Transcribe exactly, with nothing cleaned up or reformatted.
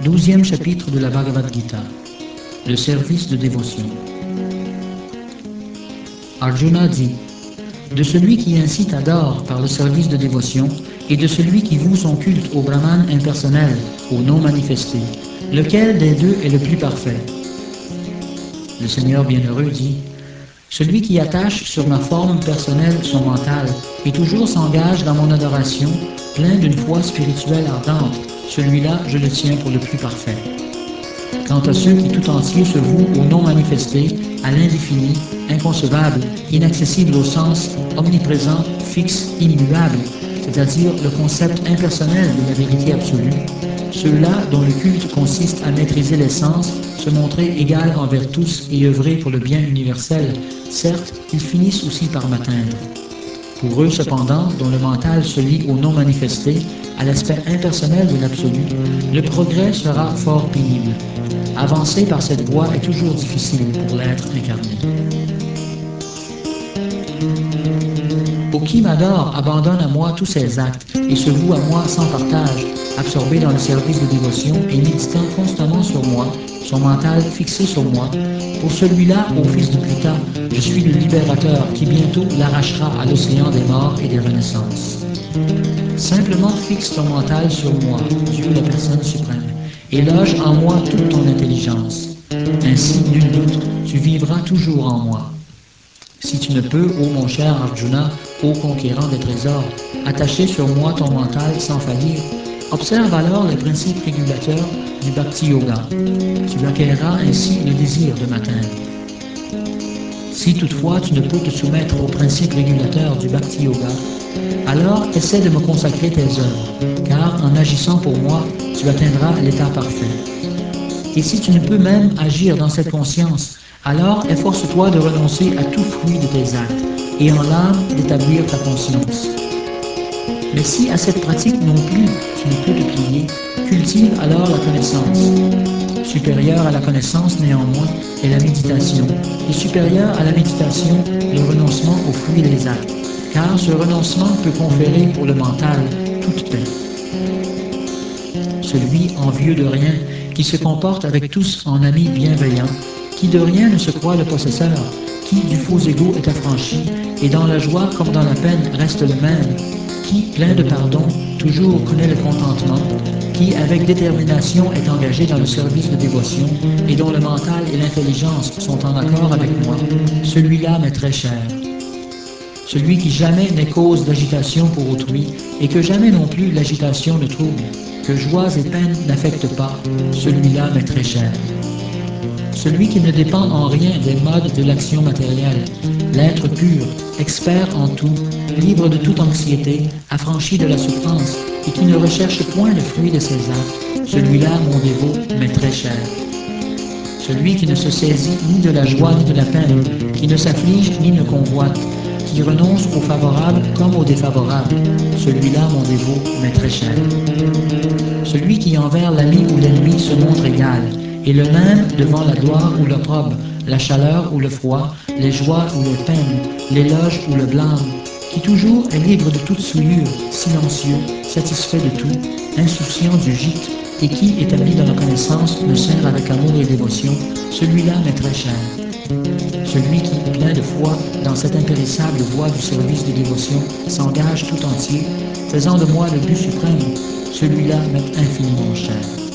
Douzième chapitre de la Bhagavad Gita, le service de dévotion. Arjuna dit, de celui qui incite adore par le service de dévotion et de celui qui voue son culte au Brahman impersonnel, au non manifesté, lequel des deux est le plus parfait? Le Seigneur bienheureux dit, celui qui attache sur ma forme personnelle son mental et toujours s'engage dans mon adoration, plein d'une foi spirituelle ardente, celui-là je le tiens pour le plus parfait. Quant à ceux qui tout entier se vouent au non manifesté, à l'indéfini, inconcevable, inaccessible au sens, omniprésent, fixe, immuable, c'est-à-dire le concept impersonnel de la vérité absolue, ceux-là dont le culte consiste à maîtriser l'essence, se montrer égal envers tous et œuvrer pour le bien universel, certes, ils finissent aussi par m'atteindre. Pour eux, cependant, dont le mental se lie au non manifesté, à l'aspect impersonnel de l'absolu, le progrès sera fort pénible. Avancer par cette voie est toujours difficile pour l'être incarné. Pour qui m'adore abandonne à moi tous ses actes et se voue à moi sans partage, absorbé dans le service de dévotion et méditant constamment sur moi, son mental fixé sur moi. Pour celui-là, ô fils de Pita, je suis le libérateur qui bientôt l'arrachera à l'océan des morts et des renaissances. Simplement fixe ton mental sur moi, Dieu la personne suprême, et loge en moi toute ton intelligence. Ainsi, nul doute, tu vivras toujours en moi. Si tu ne peux, ô mon cher Arjuna, ô conquérant des trésors, attacher sur moi ton mental sans faillir, observe alors les principes régulateurs du Bhakti Yoga. Tu acquerras ainsi le désir de m'atteindre. Si toutefois tu ne peux te soumettre aux principes régulateurs du Bhakti Yoga, alors essaie de me consacrer tes œuvres, car en agissant pour moi, tu atteindras l'état parfait. Et si tu ne peux même agir dans cette conscience, alors efforce-toi de renoncer à tout fruit de tes actes, et en l'âme d'établir ta conscience. Mais si à cette pratique non plus tu ne peux te plier, cultive alors la connaissance. Supérieure à la connaissance néanmoins est la méditation, et supérieure à la méditation, le renoncement aux fruits des actes, car ce renoncement peut conférer pour le mental toute paix. Celui envieux de rien, qui se comporte avec tous en ami bienveillant, qui de rien ne se croit le possesseur, qui du faux égo est affranchi, et dans la joie comme dans la peine reste le même, qui, plein de pardon, toujours connaît le contentement, qui, avec détermination, est engagé dans le service de dévotion, et dont le mental et l'intelligence sont en accord avec moi, celui-là m'est très cher. Celui qui jamais n'est cause d'agitation pour autrui, et que jamais non plus l'agitation ne trouble, que joies et peines n'affectent pas, celui-là m'est très cher. Celui qui ne dépend en rien des modes de l'action matérielle, l'être pur, expert en tout, libre de toute anxiété, affranchi de la souffrance, et qui ne recherche point le fruit de ses actes, celui-là, mon dévot, m'est très cher. Celui qui ne se saisit ni de la joie ni de la peine, qui ne s'afflige ni ne convoite, qui renonce au favorable comme au défavorable, celui-là, mon dévot, m'est très cher. Celui qui envers l'ami ou l'ennemi se montre égal, et le même devant la gloire ou l'opprobre, la chaleur ou le froid, les joies ou les peines, l'éloge ou le blâme, qui toujours est libre de toute souillure, silencieux, satisfait de tout, insouciant du gîte, et qui, établi dans la connaissance, me sert avec amour et dévotion, celui-là m'est très cher. Celui qui, plein de foi, dans cette impérissable voie du service de dévotion, s'engage tout entier, faisant de moi le but suprême, celui-là m'est infiniment cher.